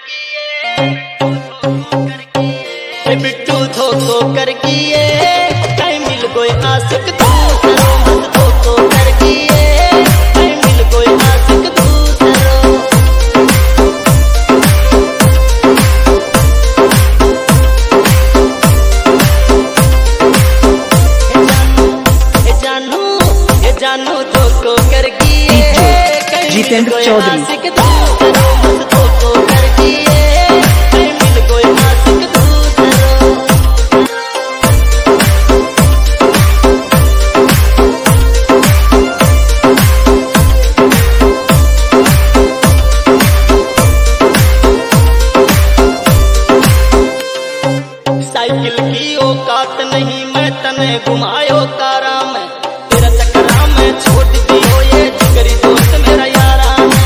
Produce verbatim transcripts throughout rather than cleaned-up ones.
बिट्टू धोखो कर किए कहीं मिल गए आशिक दूसरो मत धोखो कर किए कहीं मिल गए आशिक दूसरो। ए जानू ए जानू धोखो कर किए कहीं मिल गए आशिक दूसरो मत धोखो कर किए कहीं मिल गए आशिक दूसरो। साइकिल की औकात नहीं मैं तने घुमायो कारा में तेरा चक्करा में छोड़ दियो ये जिगरी दोस्त मेरा यारा है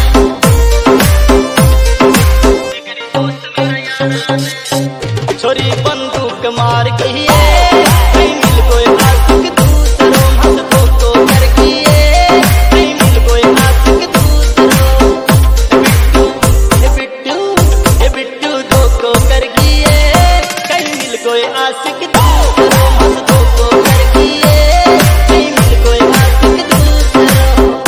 जिगरी दोस्त मेरा यारा है। छोरी बंदूक मार किए कहीं मिल गए आशिक दूसरो मत धोखो कर किए कहीं मिल गए आशिक दूसरो। बिट्टू ए बिट्टू ए बिट्टू धोखो कर किए कहीं मिल गए आशिक दूसरो मत धोखो कर किए कहीं मिल गए आशिक दूसरो।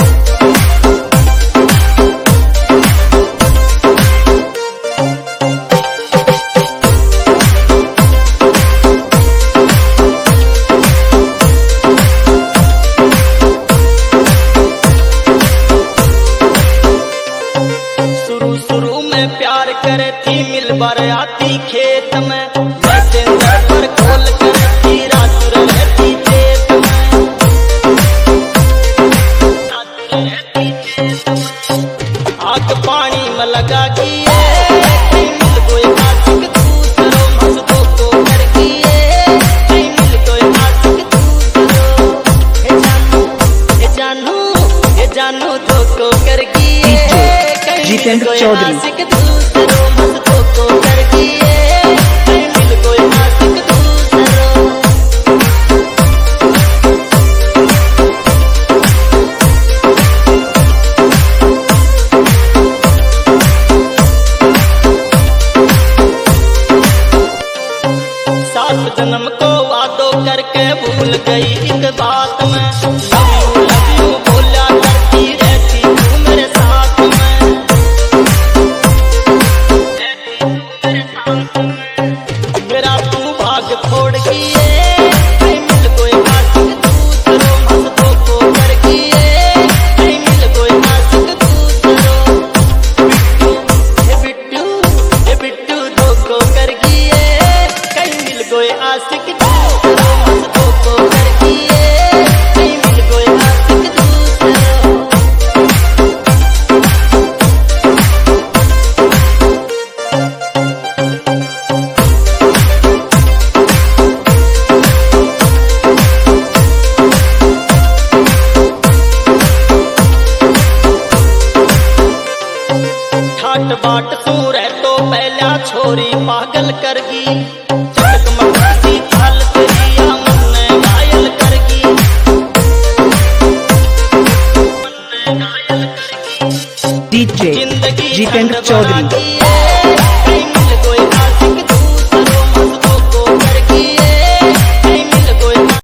शुरू शुरू में प्यार करे थी मिल बार आती खेत में मैसेंजर पर कॉल करे थी रात रहती खेत में रात रहती खेत में। आग पानी में लगा किए कहीं मिल गए आशिक दूसरो मत धोखो कर किए कहीं मिल गए आशिक दूसरो। ए जानू ए जानू ए जानू धोखो कर किए जितेंद्र चौधरी। आशिक दूसरो मत धोखो कर किए कहीं मिल गए आशिक दूसरो। सात जन्म को वादो करके भूल गई एक बात में लव यू लव यू बोला करती रहती तू मेरे साथ में मेरा तू भाग छोड़ किए कहीं मिल गए आशिक दूसरो मत धोखो कर किए कहीं मिल गए आशिक दूसरो। बिट्टू ए बिट्टू धोखो कर किए कहीं मिल गए आशिक दूसरो मत धोखो कर किए कहीं मिल गए आशिक दूसरो। ठाट बाट तू रह तो पहला छोरी पागल करगी चटक मक्सी थाल तेरिया मन ने घायल करगी मन ने घायल करगी। डीजे जिंदगी जितेंद्र चौधरी।